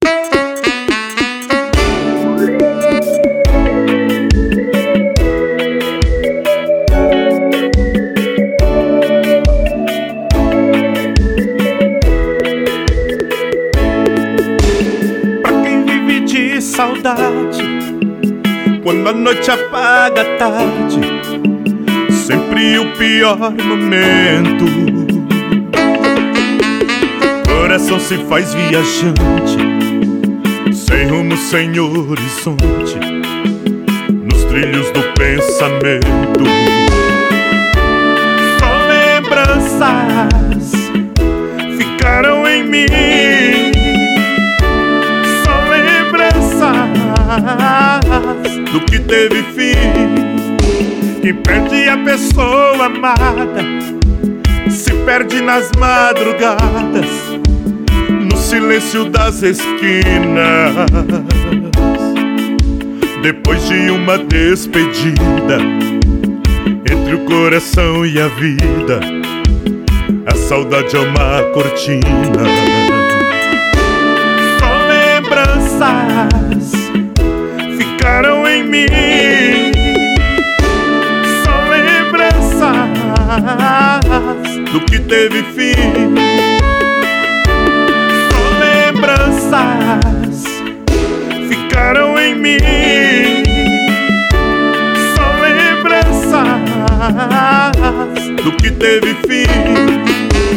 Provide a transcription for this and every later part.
Saudade, quando a noite apaga a tarde, sempre o pior momento. Coração se faz viajante, sem rumo, sem horizonte, nos trilhos do pensamento. Só lembranças ficaram em mim, do que teve fim. Quem perde a pessoa amada se perde nas madrugadas, no silêncio das esquinas. Depois de uma despedida, entre o coração e a vida, a saudade é uma cortina. Só lembranças ficaram em mim, só lembranças do que teve fim. Só lembranças ficaram em mim, só lembranças do que teve fim.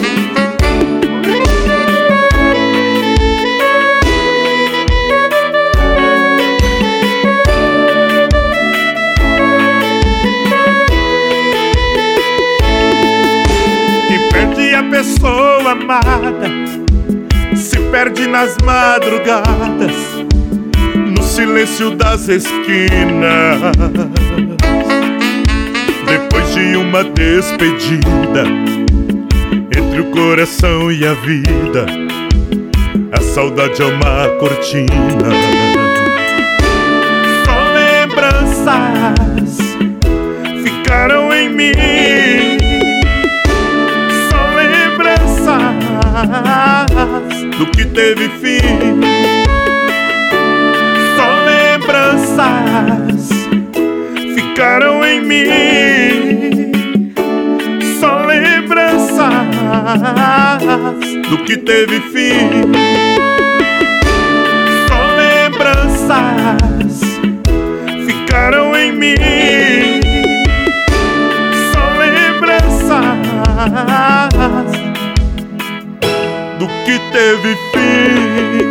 Pessoa amada se perde nas madrugadas, no silêncio das esquinas. Depois de uma despedida, entre o coração e a vida, a saudade é uma cortina. Só lembranças ficaram em mim, do que teve fim. Só lembranças ficaram em mim, só lembranças do que teve fim. Só lembranças ficaram em mim, só lembranças do que teve fim.